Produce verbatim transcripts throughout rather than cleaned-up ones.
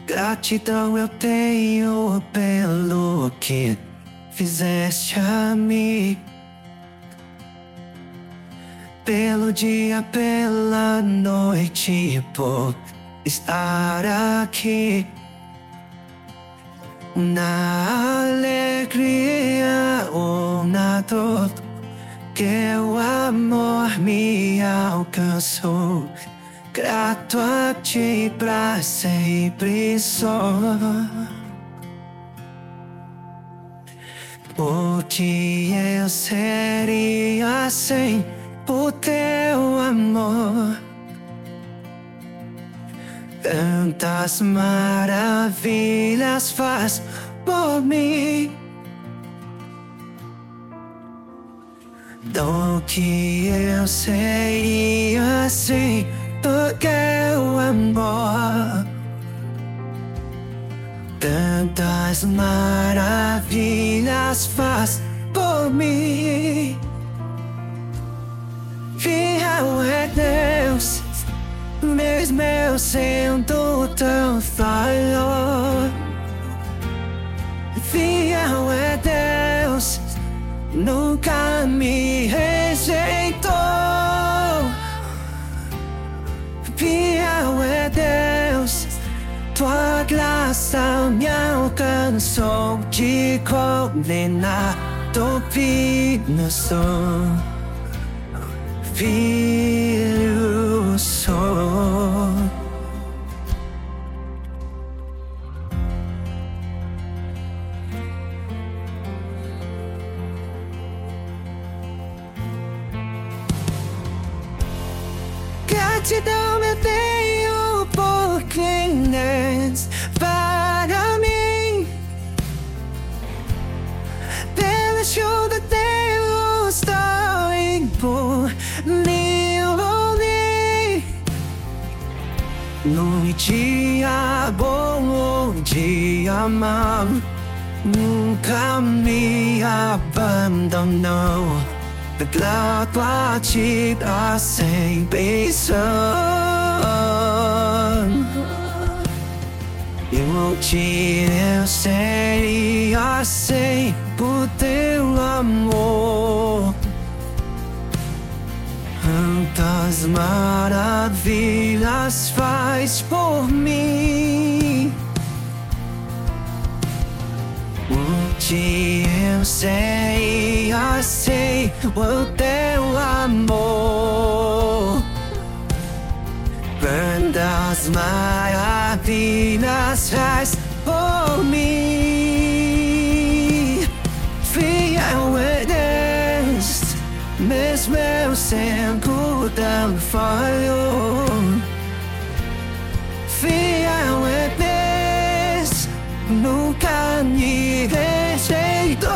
Gratidão eu tenho pelo que fizeste a mim, pelo dia, pela noite, por estar aqui na alegria ou na dor, que o amor me alcançou. Grato a ti pra sempre sou. O que eu seria sem o teu amor? Tantas maravilhas faz por mim. Do que eu seria sem o teu amor? Tantas maravilhas faz por mim. Fiel é Deus, mesmo eu sendo tão falho. Fiel é Deus, nunca me rejeitou. Fiel é Deus, tua graça me alcançou. De condenado filho sou, filho sou. Gratidão eu tenho por quem és para mim, pela ajuda Deus estou por me ouvir. No dia bom ou dia mau, nunca me abandonou. Grato a ti da sempre sou. E o que eu seria sem o teu amor? Tantas maravilhas faz por mim. O que eu seria sem o teu amor? Quantas maravilhas faz por mim. Fiel é Deus, mesmo eu sendo tão falho. Fiel é Deus, nunca me rejeitou.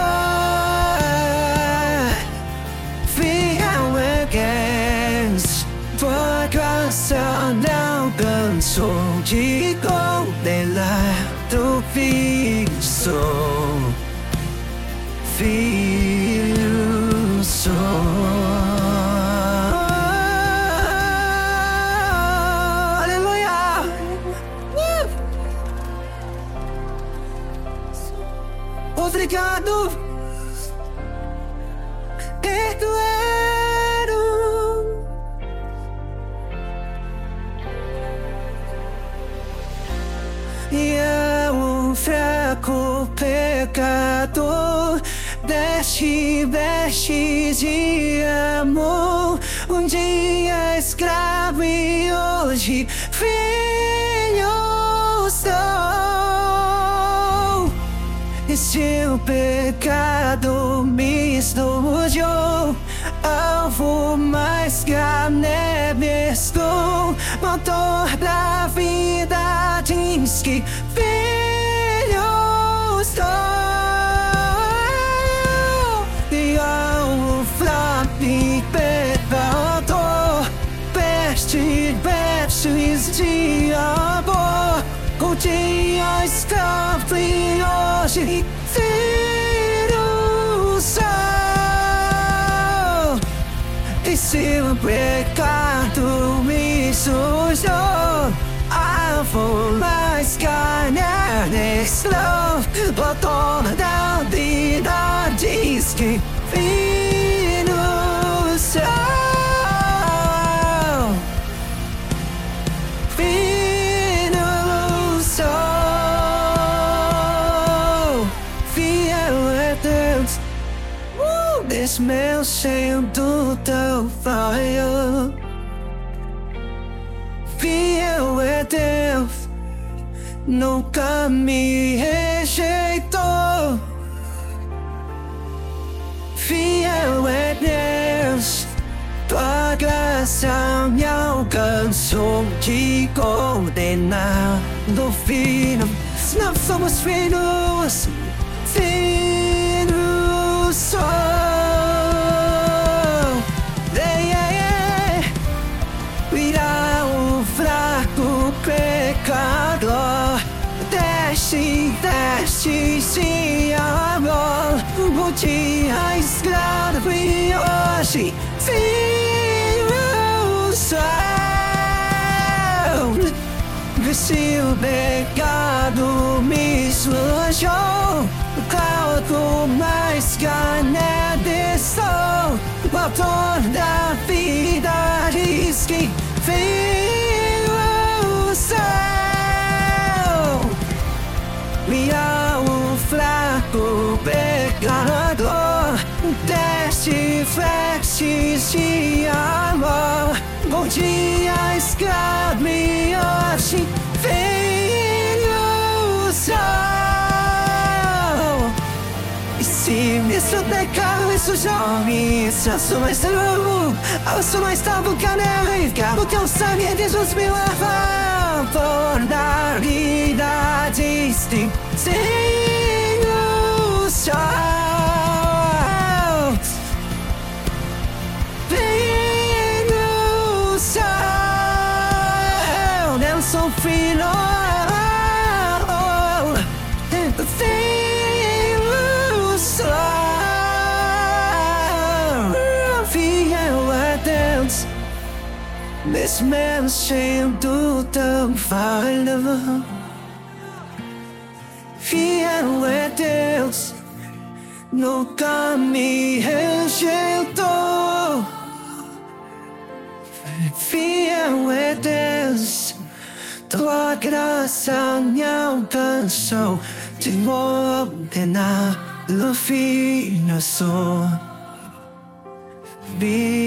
Fiel é Deus, tua graça me alcançou. De condenado filho sou, filho sou. Obrigado, perdoaram. E eu, um fraco pecador, deste vestes de amor. Um dia escravo e hoje filho sou. E se o pecado me estojou, alvo mais que a neve estou. Motor da vida diz que filho sou. E ao flap pecador, peste vestes de amor. O dia está frio hoje, filho sou. E se o pecado me sujou, a for my sky and this love but all down the darkest Venus Venus Violence this man sailed to the fire Fear where death nunca me rejeitou. Fear where death tua graça me alcançou. Te condenado, filho. Nós somos filhos, filhos só. Pecador, desce, desce, se amor, o dia escravo e hoje, filho sou. Se o pecado me sujou, quanto mais carne sou, o autor da vida diz que filho sou. Me amo fraco pecador, desce, flexe de amor. Bom dia, escravo e hoje, filho sou. E se me seu pecado sujou, me sou mais novo, eu sou mais novo que a neve, o teu sangue Jesus me lava por dar vida distinta. Senhor, sou. Filho sou. Eu sou filho. Filho sou. Fiel a Deus. This man seemed to the fire. Fiel a Deus, nunca me rejeitou. Fiel a Deus, tua graça me alcançou. Te ordenar, filho sou.